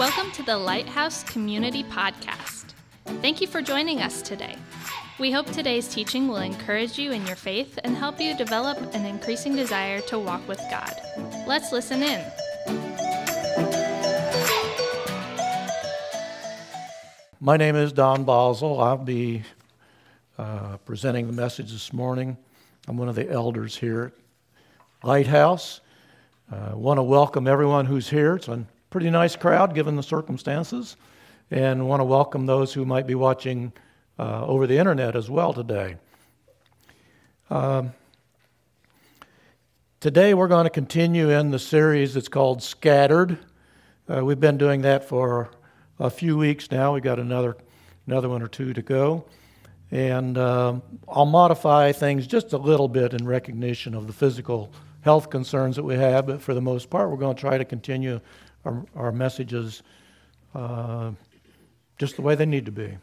Welcome to the Lighthouse Community Podcast. Thank you for joining us today. We hope today's teaching will encourage you in your faith and help you develop an increasing desire to walk with God. Let's listen in. My name is Don Bosel. I'll be presenting the message this morning. I'm one of the elders here at Lighthouse. I want to welcome everyone who's here. It's a pretty nice crowd given the circumstances, and want to welcome those who might be watching over the internet as well today. Today we're going to continue in the series that's called Scattered. We've been doing that for a few weeks now. We got another one or two to go. And I'll modify things just a little bit in recognition of the physical health concerns that we have, but for the most part, we're going to try to continue our messages just the way they need to be.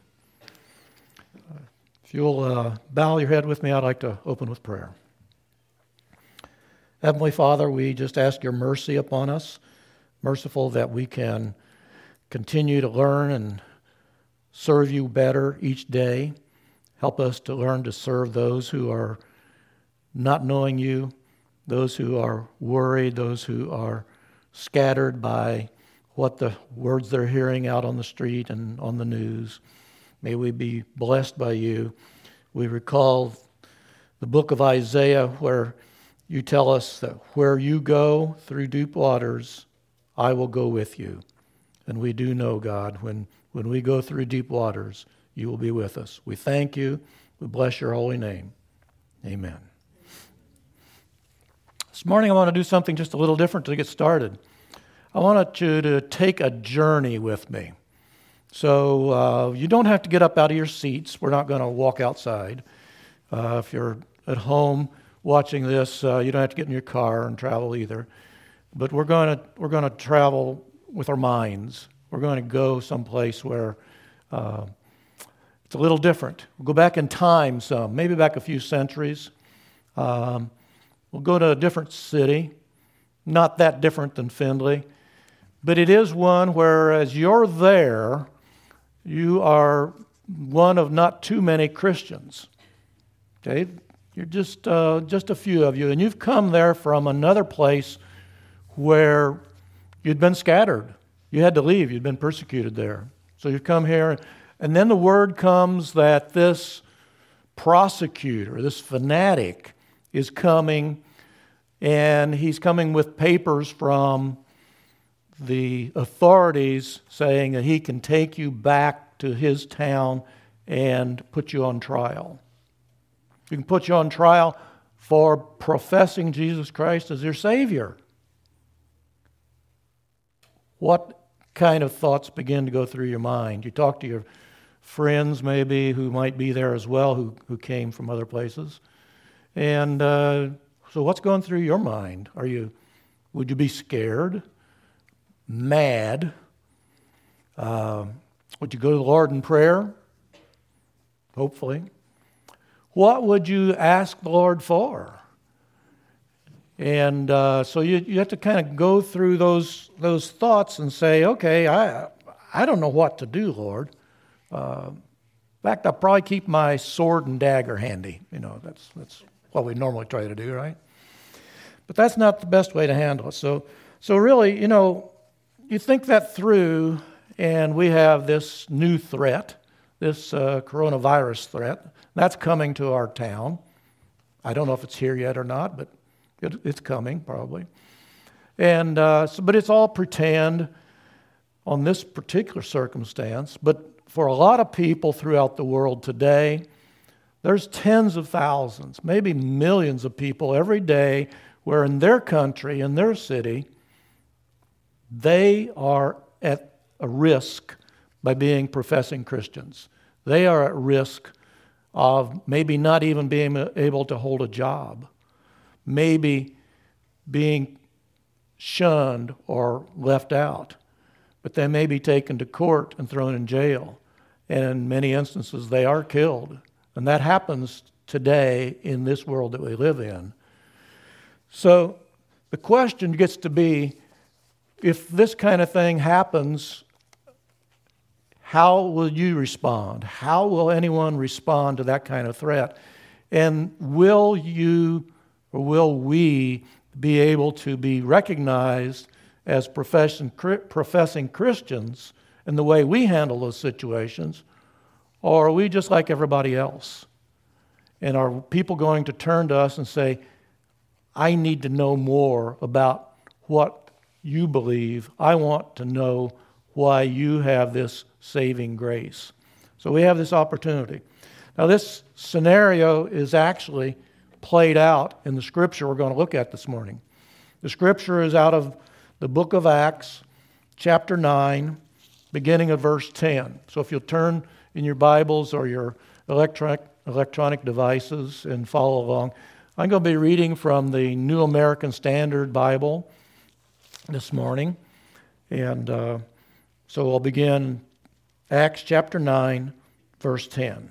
If you'll bow your head with me, I'd like to open with prayer. Heavenly Father, we just ask your mercy upon us, merciful that we can continue to learn and serve you better each day. Help us to learn to serve those who are not knowing you, those who are worried, those who are scattered by what the words they're hearing out on the street and on the news. May we be blessed by you. We recall the book of Isaiah where you tell us that where you go through deep waters, I will go with you. And we do know, God, when we go through deep waters, you will be with us. We thank you. We bless your holy name. Amen. This morning I want to do something just a little different to get started. I want you to take a journey with me. So you don't have to get up out of your seats. We're not going to walk outside. If you're at home watching this, you don't have to get in your car and travel either. But we're going to travel with our minds. We're going to go someplace where it's a little different. We'll go back in time some, maybe back a few centuries. We'll go to a different city, not that different than Findlay, but it is one where as you're there, you are one of not too many Christians. Okay, you're just a few of you, and you've come there from another place where you'd been scattered. You had to leave. You'd been persecuted there. So you've come here, and then the word comes that this prosecutor, this fanatic, is coming, and he's coming with papers from the authorities saying that he can take you back to his town and put you on trial. He can put you on trial for professing Jesus Christ as your Savior. What kind of thoughts begin to go through your mind? You talk to your friends maybe who might be there as well, who came from other places. And so what's going through your mind? Would you be scared? Mad? Would you go to the Lord in prayer? Hopefully. What would you ask the Lord for? And so you have to kind of go through those thoughts and say, okay, I don't know what to do, Lord. In fact, I'll probably keep my sword and dagger handy. You know, that's what we normally try to do, right? But that's not the best way to handle it. So really, you know, you think that through, and we have this new threat, this coronavirus threat. That's coming to our town. I don't know if it's here yet or not, but it's coming probably. And but it's all pretend on this particular circumstance. But for a lot of people throughout the world today, there's tens of thousands, maybe millions of people every day where in their country, in their city, they are at a risk by being professing Christians. They are at risk of maybe not even being able to hold a job, maybe being shunned or left out, but they may be taken to court and thrown in jail. And in many instances, they are killed. And that happens today in this world that we live in. So the question gets to be, if this kind of thing happens how will you respond? How will anyone respond to that kind of threat? And will you or will we be able to be recognized as professing Christians in the way we handle those situations? Or are we just like everybody else? And are people going to turn to us and say, I need to know more about what you believe. I want to know why you have this saving grace. So we have this opportunity. Now this scenario is actually played out in the scripture we're going to look at this morning. The scripture is out of the book of Acts, chapter 9, beginning of verse 10. So if you'll turn in your Bibles or your electronic devices and follow along, I'm going to be reading from the New American Standard Bible this morning. And so I'll begin Acts chapter 9, verse 10.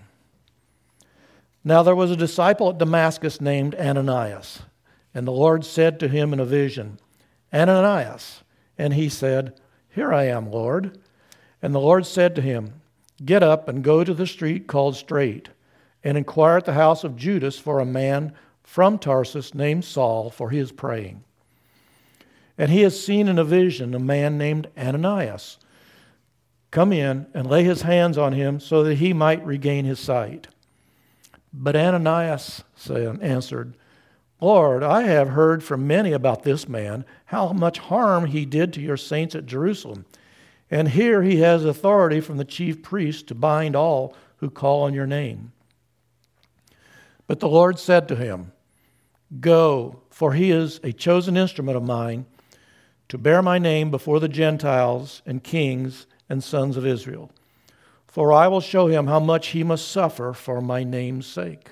Now there was a disciple at Damascus named Ananias, and the Lord said to him in a vision, Ananias. And he said, Here I am, Lord. And the Lord said to him, Get up and go to the street called Straight, and inquire at the house of Judas for a man from Tarsus named Saul, for he is praying. And he has seen in a vision a man named Ananias come in and lay his hands on him so that he might regain his sight. But Ananias answered, Lord, I have heard from many about this man, how much harm he did to your saints at Jerusalem. And here he has authority from the chief priest to bind all who call on your name. But the Lord said to him, Go, for he is a chosen instrument of mine to bear my name before the Gentiles and kings and sons of Israel. For I will show him how much he must suffer for my name's sake.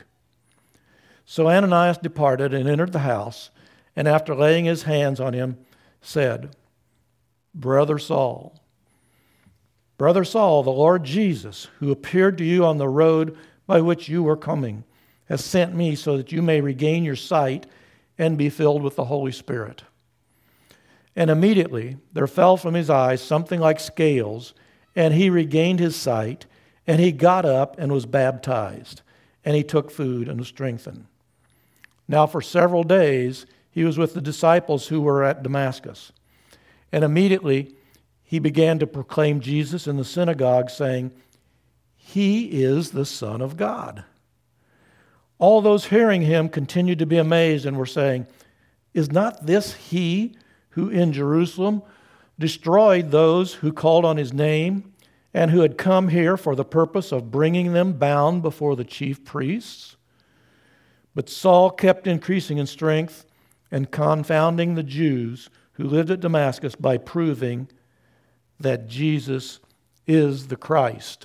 So Ananias departed and entered the house, and after laying his hands on him, said, Brother Saul, the Lord Jesus, who appeared to you on the road by which you were coming, has sent me so that you may regain your sight and be filled with the Holy Spirit. And immediately there fell from his eyes something like scales, and he regained his sight, and he got up and was baptized, and he took food and was strengthened. Now for several days he was with the disciples who were at Damascus. And immediately he began to proclaim Jesus in the synagogue, saying, He is the Son of God. All those hearing him continued to be amazed and were saying, Is not this he who in Jerusalem destroyed those who called on his name, and who had come here for the purpose of bringing them bound before the chief priests? But Saul kept increasing in strength and confounding the Jews who lived at Damascus by proving that Jesus is the Christ.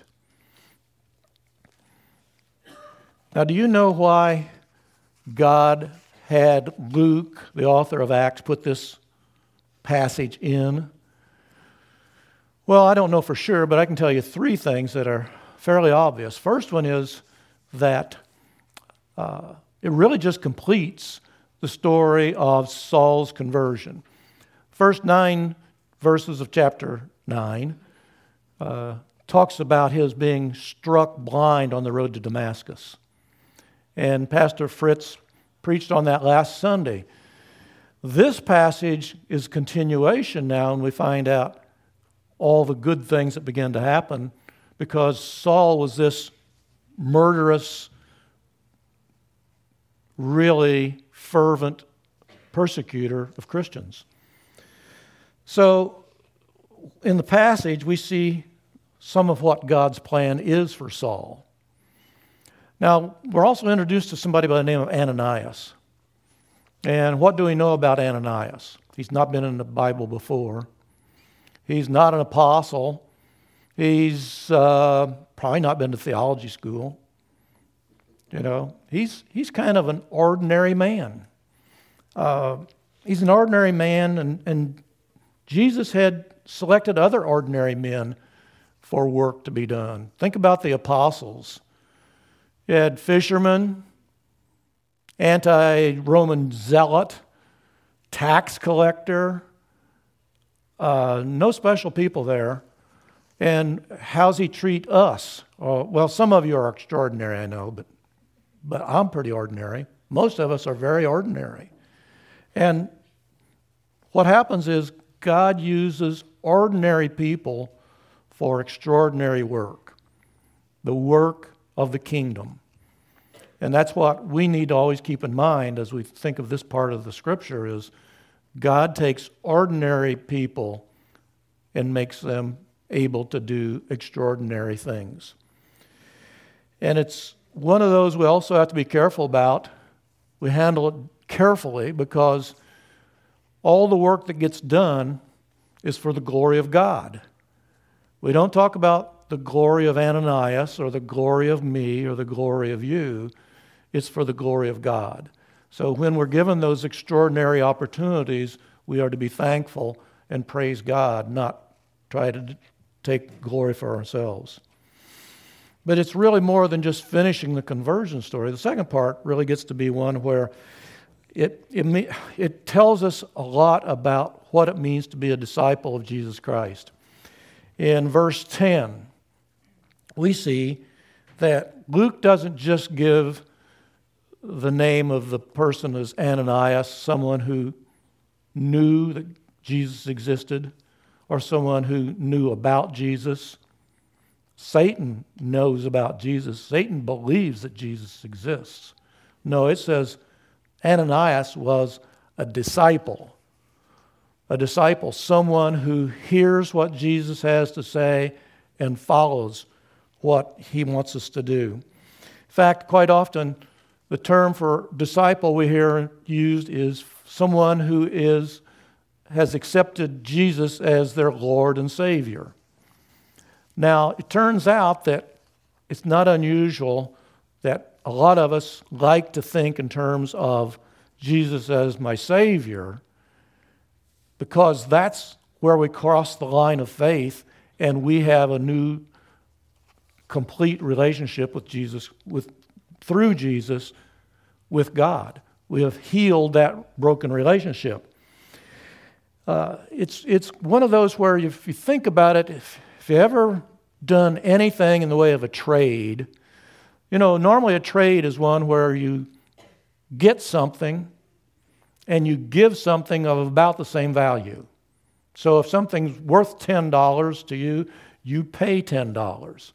Now, do you know why God had Luke, the author of Acts, put this passage in? Well, I don't know for sure, but I can tell you three things that are fairly obvious. First one is that it really just completes the story of Saul's conversion. First 9 verses of chapter 9 talks about his being struck blind on the road to Damascus. And Pastor Fritz preached on that last Sunday. This passage is continuation now, and we find out all the good things that began to happen because Saul was this murderous, really fervent persecutor of Christians. So in the passage, we see some of what God's plan is for Saul. Now, we're also introduced to somebody by the name of Ananias. And what do we know about Ananias? He's not been in the Bible before. He's not an apostle. He's probably not been to theology school. You know, he's kind of an ordinary man. He's an ordinary man, and Jesus had selected other ordinary men for work to be done. Think about the apostles. You had fishermen, anti-Roman zealot, tax collector, no special people there. And how's he treat us? Well, some of you are extraordinary, I know, but I'm pretty ordinary. Most of us are very ordinary. And what happens is God uses ordinary people for extraordinary work, the work of the kingdom. And that's what we need to always keep in mind as we think of this part of the Scripture is God takes ordinary people and makes them able to do extraordinary things. And it's one of those we also have to be careful about. We handle it carefully because all the work that gets done is for the glory of God. We don't talk about the glory of Ananias or the glory of me or the glory of you. It's for the glory of God. So when we're given those extraordinary opportunities, we are to be thankful and praise God, not try to take glory for ourselves. But it's really more than just finishing the conversion story. The second part really gets to be one where it tells us a lot about what it means to be a disciple of Jesus Christ. In verse 10, we see that Luke doesn't just give the name of the person as Ananias, someone who knew that Jesus existed, or someone who knew about Jesus. Satan knows about Jesus. Satan believes that Jesus exists. No, it says Ananias was a disciple, someone who hears what Jesus has to say and follows what he wants us to do. In fact, quite often, the term for disciple we hear used is someone who has accepted Jesus as their Lord and Savior. Now, it turns out that it's not unusual that a lot of us like to think in terms of Jesus as my Savior, because that's where we cross the line of faith and we have a new, complete relationship with Jesus, through Jesus, with God. We have healed that broken relationship. It's one of those where if you think about it, if you ever done anything in the way of a trade, normally a trade is one where you get something and you give something of about the same value. So if something's worth $10 to you, you pay $10.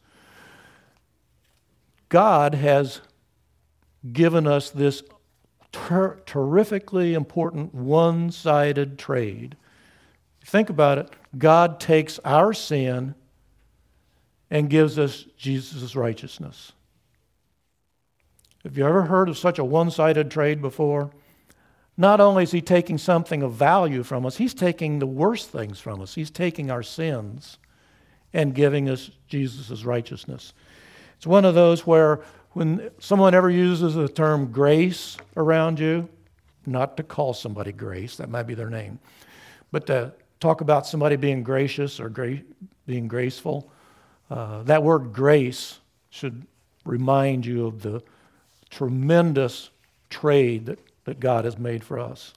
God has given us this terrifically important one-sided trade. Think about it. God takes our sin and gives us Jesus' righteousness. Have you ever heard of such a one-sided trade before? Not only is he taking something of value from us, he's taking the worst things from us. He's taking our sins and giving us Jesus' righteousness. It's one of those where when someone ever uses the term grace around you, not to call somebody grace, that might be their name, but to talk about somebody being gracious or being graceful, that word grace should remind you of the tremendous trade that God has made for us.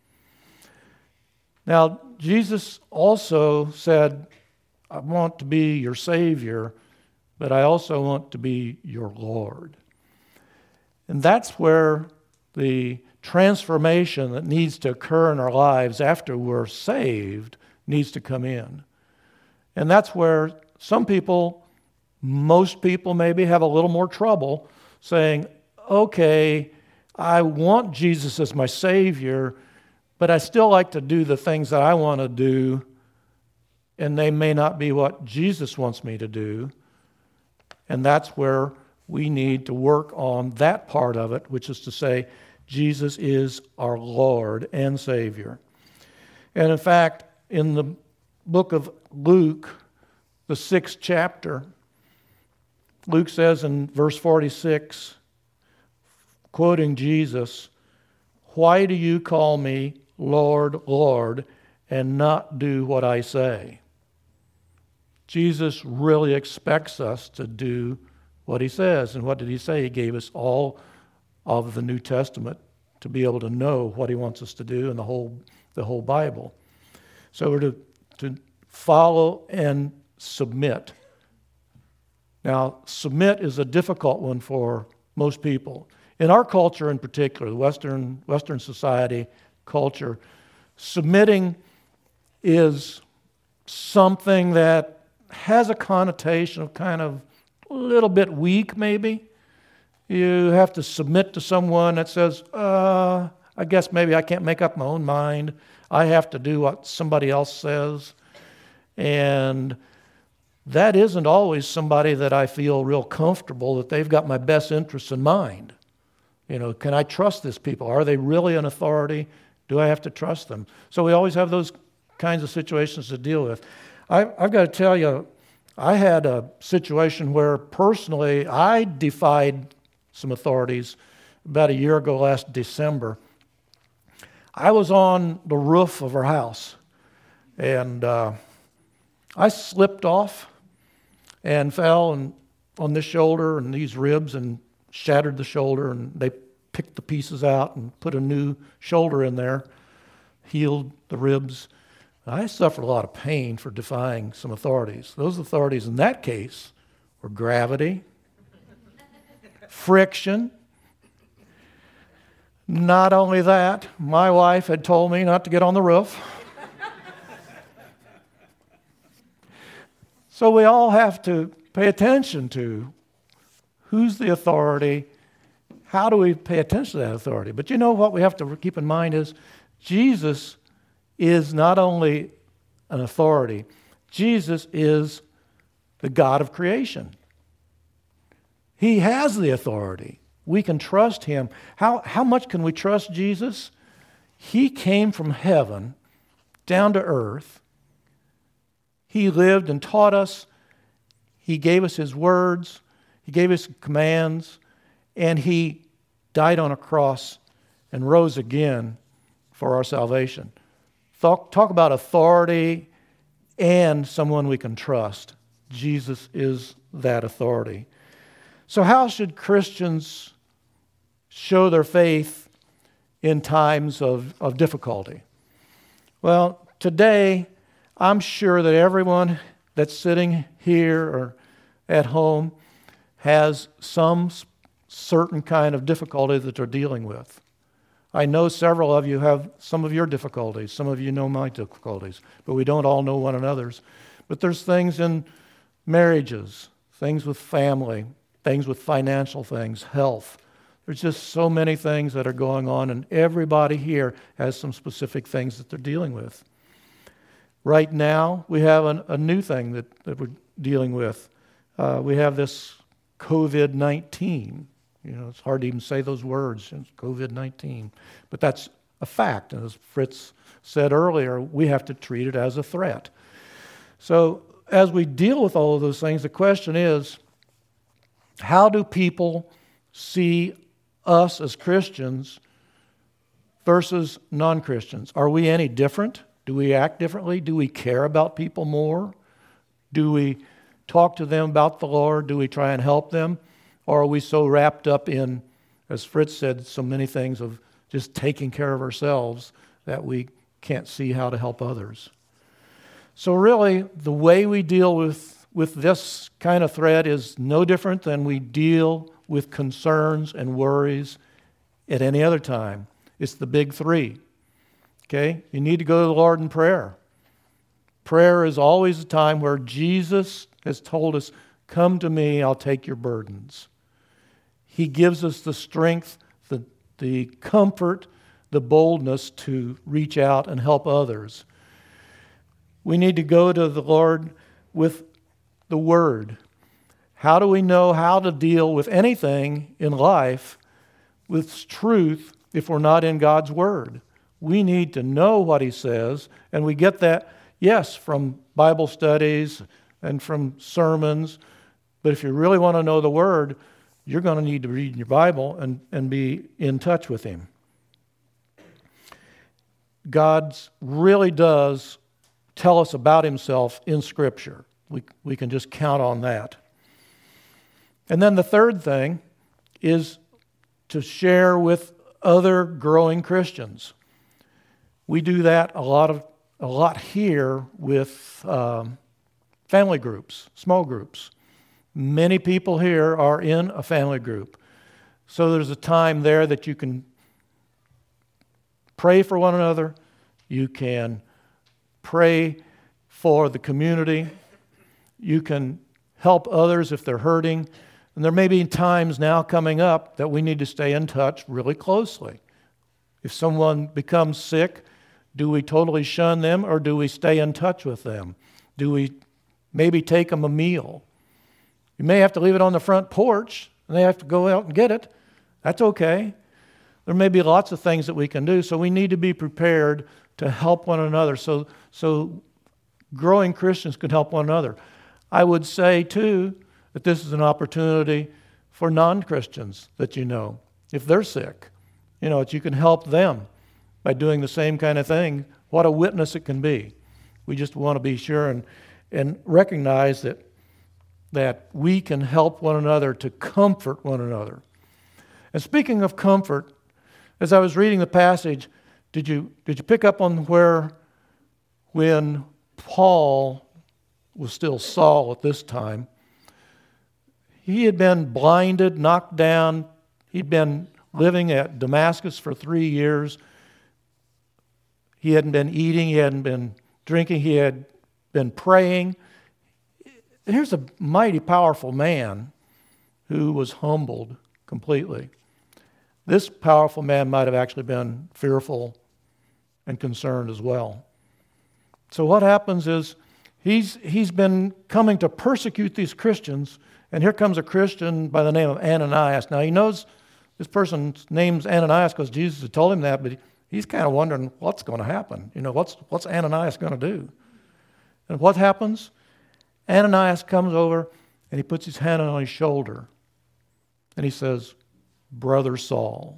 Now, Jesus also said, I want to be your Savior, but I also want to be your Lord. And that's where the transformation that needs to occur in our lives after we're saved needs to come in. And that's where some people, most people maybe, have a little more trouble saying, okay, I want Jesus as my Savior, but I still like to do the things that I want to do, and they may not be what Jesus wants me to do. And that's where we need to work on that part of it, which is to say, Jesus is our Lord and Savior. And in fact, in the book of Luke, the 6th chapter, Luke says in verse 46, quoting Jesus, "Why do you call me Lord, Lord, and not do what I say?" Jesus really expects us to do what he says. And what did he say? He gave us all of the New Testament to be able to know what he wants us to do in the whole Bible. So we're to follow and submit. Now, submit is a difficult one for most people. In our culture in particular, the Western society culture, submitting is something that has a connotation of kind of a little bit weak, maybe. You have to submit to someone that says, I guess maybe I can't make up my own mind. I have to do what somebody else says. And that isn't always somebody that I feel real comfortable that they've got my best interests in mind. Can I trust these people? Are they really an authority? Do I have to trust them? So we always have those kinds of situations to deal with. I've got to tell you, I had a situation where personally I defied some authorities about a year ago last December. I was on the roof of our house, and I slipped off and fell on this shoulder and these ribs and shattered the shoulder, and they picked the pieces out and put a new shoulder in there, healed the ribs. I suffered a lot of pain for defying some authorities. Those authorities in that case were gravity, friction. Not only that, my wife had told me not to get on the roof. So we all have to pay attention to who's the authority, how do we pay attention to that authority. But what we have to keep in mind is Jesus is not only an authority, Jesus is the God of creation. He has the authority. We can trust him. How much can we trust Jesus? He came from heaven down to earth. He lived and taught us. He gave us his words. He gave us commands. And he died on a cross and rose again for our salvation. Talk about authority and someone we can trust. Jesus is that authority. So how should Christians show their faith in times of difficulty? Well, today, I'm sure that everyone that's sitting here or at home has some certain kind of difficulty that they're dealing with. I know several of you have some of your difficulties. Some of you know my difficulties, but we don't all know one another's. But there's things in marriages, things with family, things with financial things, health. There's just so many things that are going on, and everybody here has some specific things that they're dealing with. Right now, we have a new thing that we're dealing with. We have this COVID-19. It's hard to even say those words, it's COVID-19. But that's a fact. And as Fritz said earlier, we have to treat it as a threat. So as we deal with all of those things, the question is, how do people see us as Christians versus non-Christians? Are we any different? Do we act differently? Do we care about people more? Do we talk to them about the Lord? Do we try and help them? Or are we so wrapped up in, as Fritz said, so many things of just taking care of ourselves that we can't see how to help others? So really, the way we deal with this kind of threat is no different than we deal with concerns and worries at any other time. It's the big three. Okay? You need to go to the Lord in prayer. Prayer is always a time where Jesus has told us, come to me, I'll take your burdens. He gives us the strength, the comfort, the boldness to reach out and help others. We need to go to the Lord with the Word. How do we know how to deal with anything in life with truth if we're not in God's Word? We need to know what He says, and we get that, yes, from Bible studies and from sermons, but if you really want to know the Word, you're going to need to read your Bible and be in touch with Him. God really does tell us about Himself in Scripture. We can just count on that. And then the third thing is to share with other growing Christians. We do that a lot here with family groups, small groups. Many people here are in a family group. So there's a time there that you can pray for one another. You can pray for the community. You can help others if they're hurting. And there may be times now coming up that we need to stay in touch really closely. If someone becomes sick, do we totally shun them or do we stay in touch with them? Do we maybe take them a meal? You may have to leave it on the front porch and they have to go out and get it. That's okay. There may be lots of things that we can do, so we need to be prepared to help one another so growing Christians can help one another. I would say, too, that this is an opportunity for non-Christians that you know. If they're sick, that you can help them by doing the same kind of thing. What a witness it can be. We just want to be sure and recognize that we can help one another to comfort one another. And speaking of comfort, as I was reading the passage, did you pick up on when Paul was still Saul at this time, he had been blinded, knocked down. He'd been living at Damascus for 3 years. He hadn't been eating, he hadn't been drinking, he had been praying. And here's a mighty powerful man who was humbled completely. This powerful man might have actually been fearful and concerned as well. So what happens is he's been coming to persecute these Christians, and here comes a Christian by the name of Ananias. Now he knows this person's name's Ananias because Jesus had told him that, but he's kind of wondering what's going to happen. What's Ananias going to do? And what happens? Ananias comes over and he puts his hand on his shoulder and he says, "Brother Saul."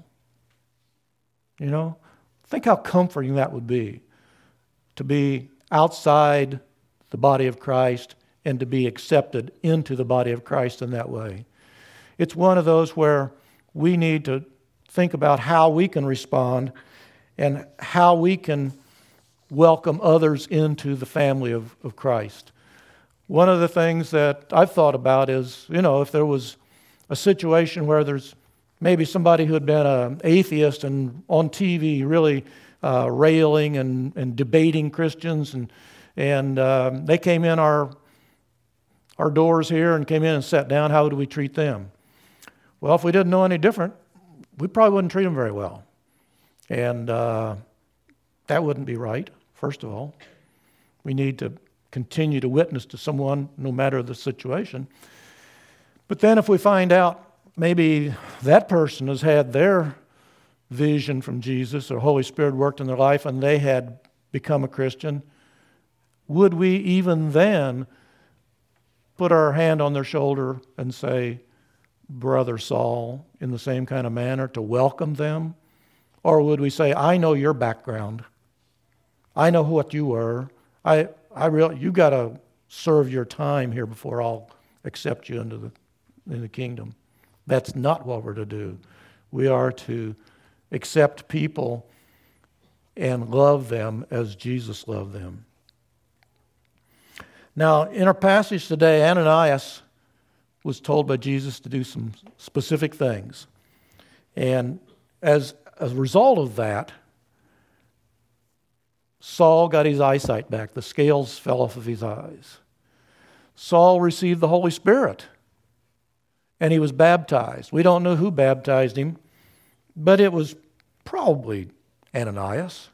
Think how comforting that would be to be outside the body of Christ and to be accepted into the body of Christ in that way. It's one of those where we need to think about how we can respond and how we can welcome others into the family of Christ. One of the things that I've thought about is, if there was a situation where there's maybe somebody who had been an atheist and on TV really railing and debating Christians, and they came in our doors here and came in and sat down, how would we treat them? Well, if we didn't know any different, we probably wouldn't treat them very well. And that wouldn't be right, first of all. We need to continue to witness to someone no matter the situation. But then if we find out maybe that person has had their vision from Jesus or Holy Spirit worked in their life and they had become a Christian, would we even then put our hand on their shoulder and say, "Brother Saul," in the same kind of manner to welcome them? Or would we say, "I know your background. I know what you were. You got to serve your time here before I'll accept you into the kingdom"? That's not what we're to do. We are to accept people and love them as Jesus loved them. Now, in our passage today, Ananias was told by Jesus to do some specific things. And as a result of that, Saul got his eyesight back. The scales fell off of his eyes. Saul received the Holy Spirit, and he was baptized. We don't know who baptized him, but it was probably Ananias.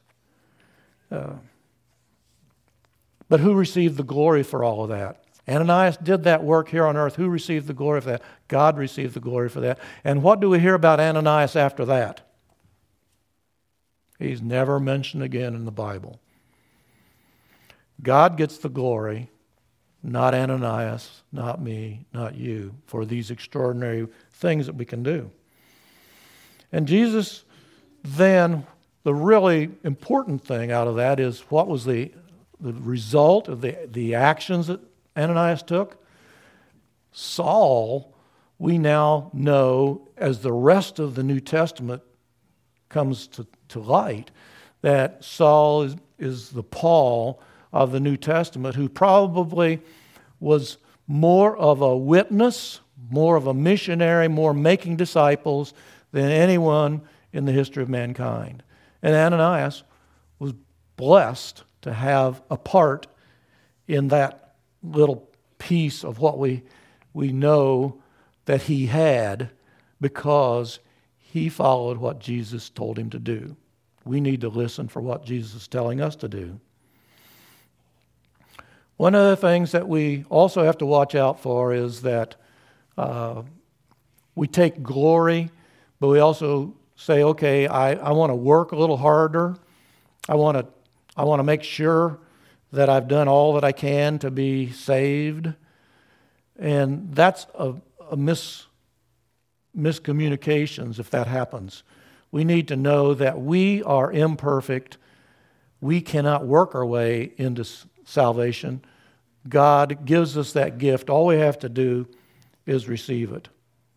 But who received the glory for all of that? Ananias did that work here on earth. Who received the glory for that? God received the glory for that. And what do we hear about Ananias after that? He's never mentioned again in the Bible. God gets the glory, not Ananias, not me, not you, for these extraordinary things that we can do. And Jesus then, the really important thing out of that is what was the result of the actions that Ananias took? Saul, we now know, as the rest of the New Testament comes to light, that Saul is the Paul of the New Testament, who probably was more of a witness, more of a missionary, more making disciples than anyone in the history of mankind. And Ananias was blessed to have a part in that little piece of what we know that he had, because he followed what Jesus told him to do. We need to listen for what Jesus is telling us to do. One of the things that we also have to watch out for is that we take glory, but we also say, okay, I want to work a little harder. I want to make sure that I've done all that I can to be saved. And that's a miscommunications if that happens. We need to know that we are imperfect. We cannot work our way into salvation. God gives us that gift. All we have to do is receive it.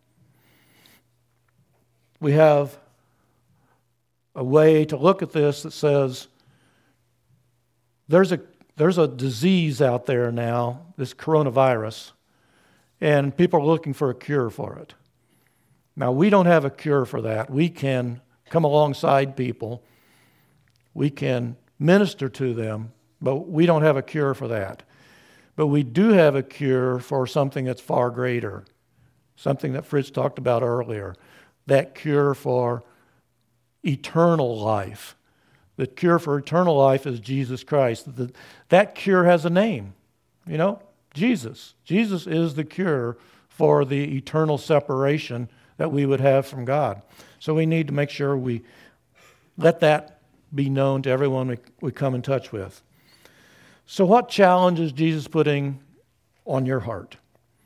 We have a way to look at this that says there's a disease out there now, this coronavirus, and people are looking for a cure for it. Now, we don't have a cure for that. We can come alongside people. We can minister to them, but we don't have a cure for that. But we do have a cure for something that's far greater, something that Fritz talked about earlier, that cure for eternal life. The cure for eternal life is Jesus Christ. That cure has a name, Jesus. Jesus is the cure for the eternal separation that we would have from God. So we need to make sure we let that be known to everyone we come in touch with. So what challenge is Jesus putting on your heart?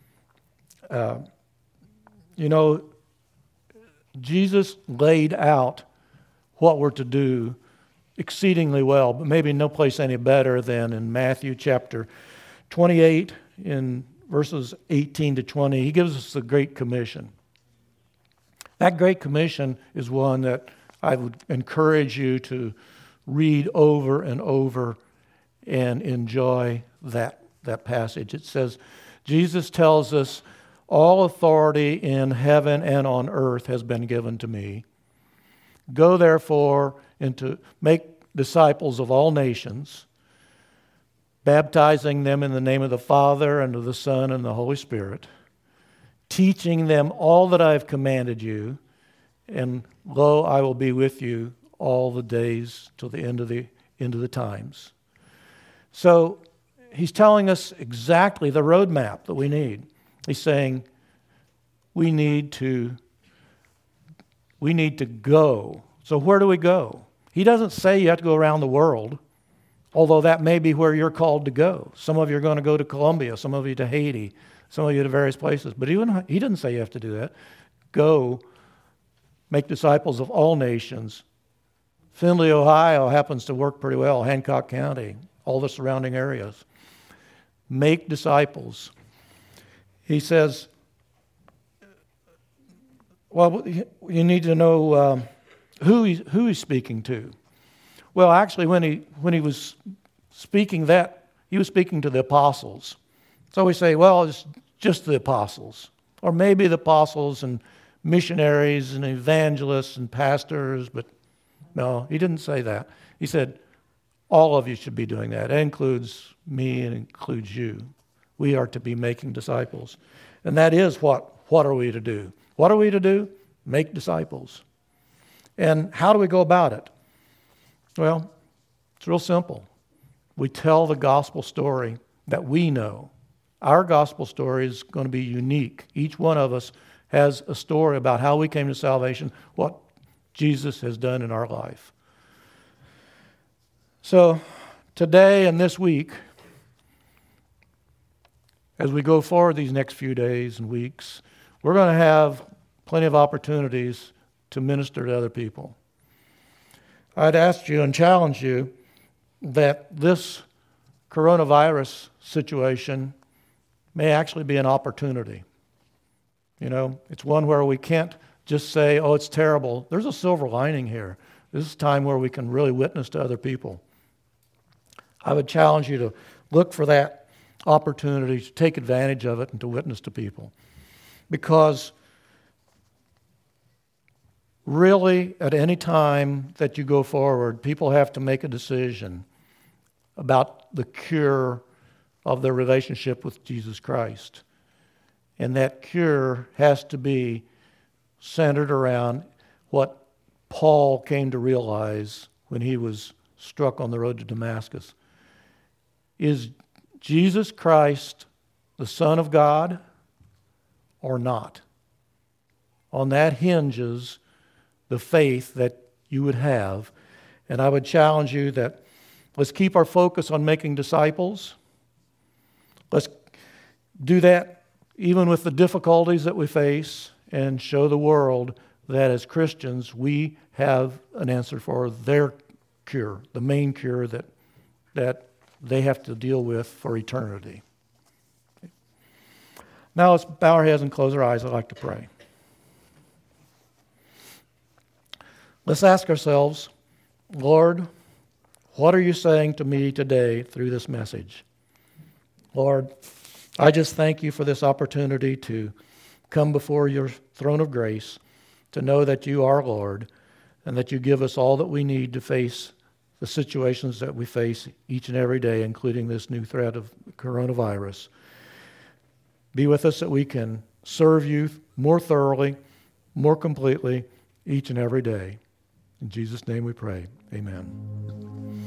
Jesus laid out what we're to do exceedingly well, but maybe no place any better than in Matthew chapter 28 in verses 18 to 20. He gives us the Great Commission. That Great Commission is one that I would encourage you to read over and over and enjoy that passage. It says, Jesus tells us, all authority in heaven and on earth has been given to me. Go therefore and to make disciples of all nations, baptizing them in the name of the Father and of the Son and the Holy Spirit, teaching them all that I have commanded you, and lo, I will be with you all the days till the end of the times. So he's telling us exactly the roadmap that we need. He's saying we need to go. So where do we go? He doesn't say you have to go around the world, although that may be where you're called to go. Some of you are going to go to Colombia, some of you to Haiti, some of you to various places. But he didn't say you have to do that. Go, make disciples of all nations. Findlay, Ohio happens to work pretty well, Hancock County, all the surrounding areas. Make disciples. He says, well, you need to know who he's speaking to. Well, actually, when he was speaking that, he was speaking to the apostles. So we say, well, it's just the apostles. Or maybe the apostles and missionaries and evangelists and pastors, but no, he didn't say that. He said, all of you should be doing that. That includes me and includes you. We are to be making disciples. And that is what are we to do? What are we to do? Make disciples. And how do we go about it? Well, it's real simple. We tell the gospel story that we know. Our gospel story is going to be unique. Each one of us has a story about how we came to salvation, what Jesus has done in our life. So today and this week, as we go forward these next few days and weeks, we're going to have plenty of opportunities to minister to other people. I'd ask you and challenge you that this coronavirus situation may actually be an opportunity. It's one where we can't just say, oh, it's terrible. There's a silver lining here. This is a time where we can really witness to other people. I would challenge you to look for that opportunity to take advantage of it and to witness to people. Because really, at any time that you go forward, people have to make a decision about the cure of their relationship with Jesus Christ. And that cure has to be centered around what Paul came to realize when he was struck on the road to Damascus. Is Jesus Christ the Son of God or not? On that hinges the faith that you would have. And I would challenge you that let's keep our focus on making disciples. Let's do that even with the difficulties that we face, and show the world that as Christians we have an answer for their cure, the main cure that they have to deal with for eternity. Now let's bow our heads and close our eyes. I'd like to pray. Let's ask ourselves, Lord, what are you saying to me today through this message? Lord, I just thank you for this opportunity to come before your throne of grace, to know that you are Lord, and that you give us all that we need to face the situations that we face each and every day, including this new threat of coronavirus. Be with us that we can serve you more thoroughly, more completely, each and every day. In Jesus' name we pray. Amen.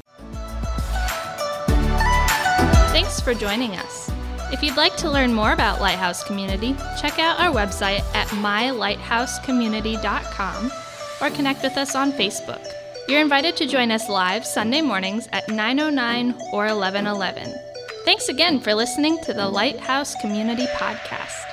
Thanks for joining us. If you'd like to learn more about Lighthouse Community, check out our website at mylighthousecommunity.com or connect with us on Facebook. You're invited to join us live Sunday mornings at 9:09 or 11:11. Thanks again for listening to the Lighthouse Community Podcast.